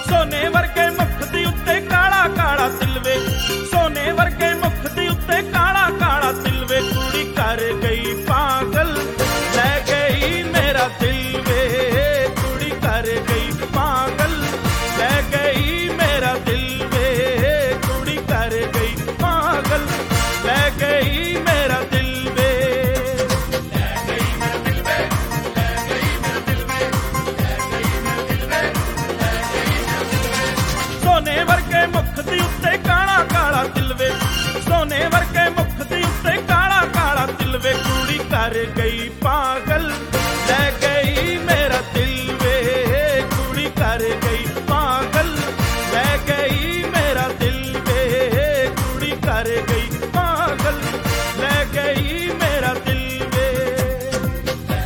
सोने वर्गे मुख दी उत्ते काला काला तिलवे, सोने वर्गे मुख दी उत्ते काला काला तिलवे, कुड़ी कर गई पागल ले गई मेरा दिल वे, कुड़ी कर गई पागल ले गई मेरा दिल वे, कुड़ी कर गई पागल ले गई मेरा दिल वे, ले गई मेरा दिल वे, ले गई मेरा दिल वे, ले गई मेरा दिल वे, ले गई मेरा दिल वे। सोने वर्गे मुख दी उत्ते काला काला तिलवे, सोने वर्गे मुख दी उत्ते काला काला तिलवे, कुड़ी कर गई पागल ले गई मेरा दिल वे, कुड़ी कर गई पागल ले गई मेरा दिल वे, कुड़ी कर गई पागल ले गई मेरा दिल वे, ले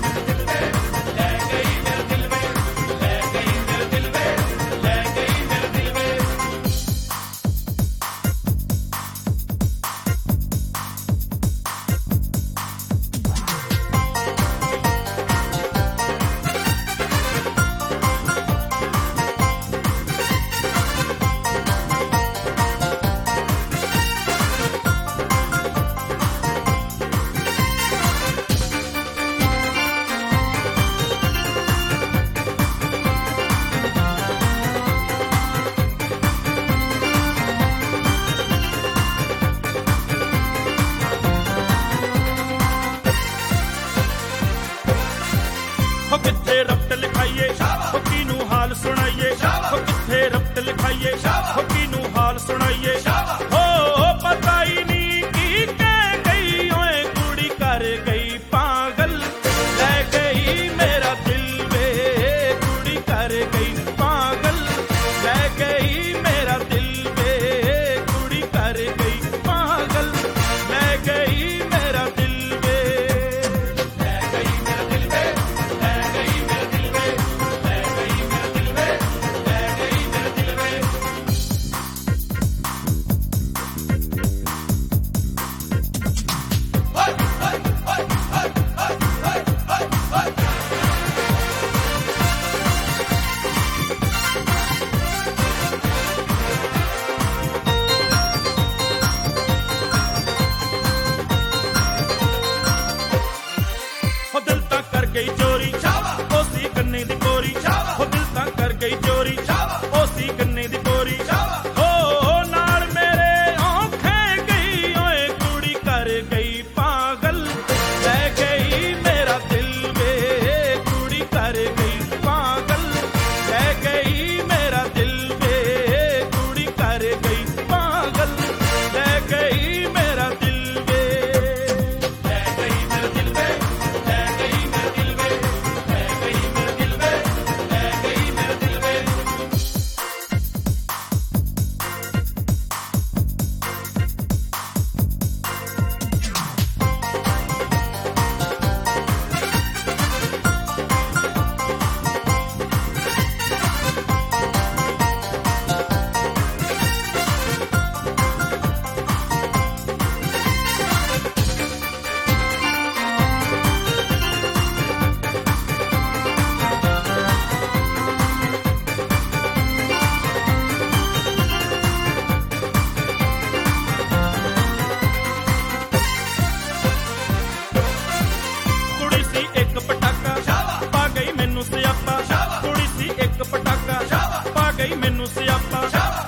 गई मेरा दिल वे, ले गई मेरा दिल वे, ले गई मेरा दिल वे, ले गई मेरा दिल वे। हो किथे रब्त लिखाइए हो कीनू हाल सुनाइए, हो किथे रब्त लिखाइए हो कीनू हाल सुनाइए, हो पता ही नहीं की कह गई ओए कुड़ी कर गई पागल ले गई मेरा दिल वे, कुड़ी कर गई पागल ले गई मेरा दिल वे, कुड़ी कर गई पागल ले गई मेरा दिल वे, ले गई मेरा दिल वे, ले गई मेरा दिल वे, ले गई मेरा दिल वे, ले गई मेरा दिल वे। हो दिल तां कर गई चोरी ओ सी कन्ने दी कोरी, हो दिल तां कर गई चोरी ओ सी कन्ने दी कोरी, हो नाल मेरे औंखे गई ओए कुड़ी कर गई पागल ले गई मेरा दिल वे, कुड़ी कर गई पागल ले गई मेरा दिल वे, कुड़ी कर गई पागल ले गई मेरा दिल वे, ले गई मेरा दिल वे, ले गई मेरा दिल वे, ले गई मेरा दिल वे, ले गई मेरा दिल वे। कुड़ी सी एक पटाका पा गई मैनू सियापा, कुड़ी सी एक पटाका पा गई मैनू सियापा,